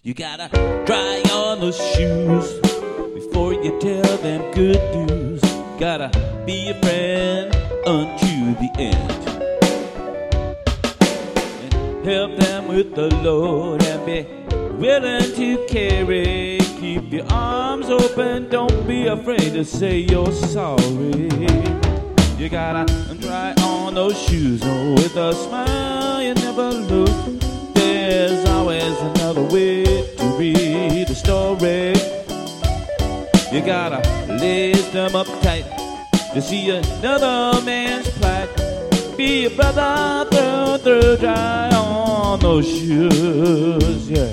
You gotta try on those shoes before you tell them good news. Gotta be a friend unto the end, and help them with the load and be willing to carry. Keep your arms open, don't be afraid to say you're sorry. You gotta try on those shoes, oh, with a smile you never lose. There's always another way to read the story. You gotta lace them up tight to see another man's plight. Be a brother through, try on those shoes, yeah.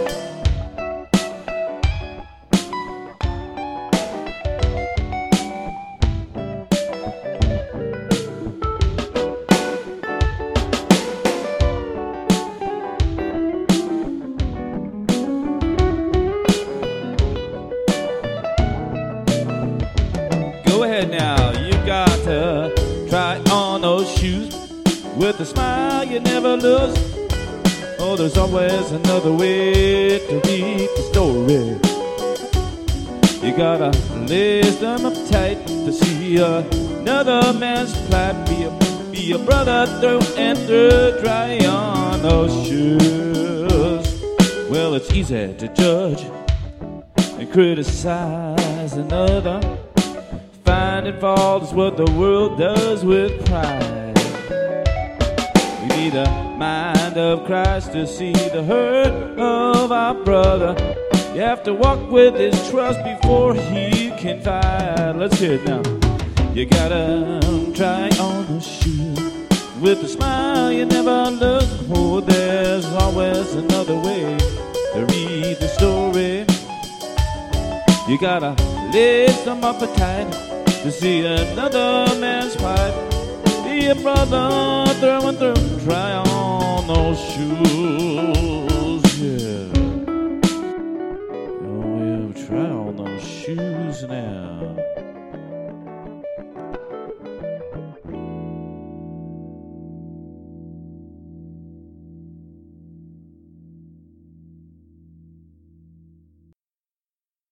Go ahead now, you got to try on those shoes with a smile you never lose. Oh, there's always another way to read the story. You gotta lace them up tight to see another man's plight. Be a brother through and through, try on those shoes. Well, it's easy to judge and criticize another. Finding fault is what the world does with pride. We need a mind of Christ to see the hurt of our brother. You have to walk with his trust before he can fight. Let's hear it now. You gotta try on the shoe with a smile you never lose. Oh, there's always another way to read the story. You gotta lace them up tight to see another man's fight. Be a brother through and through, try on those shoes.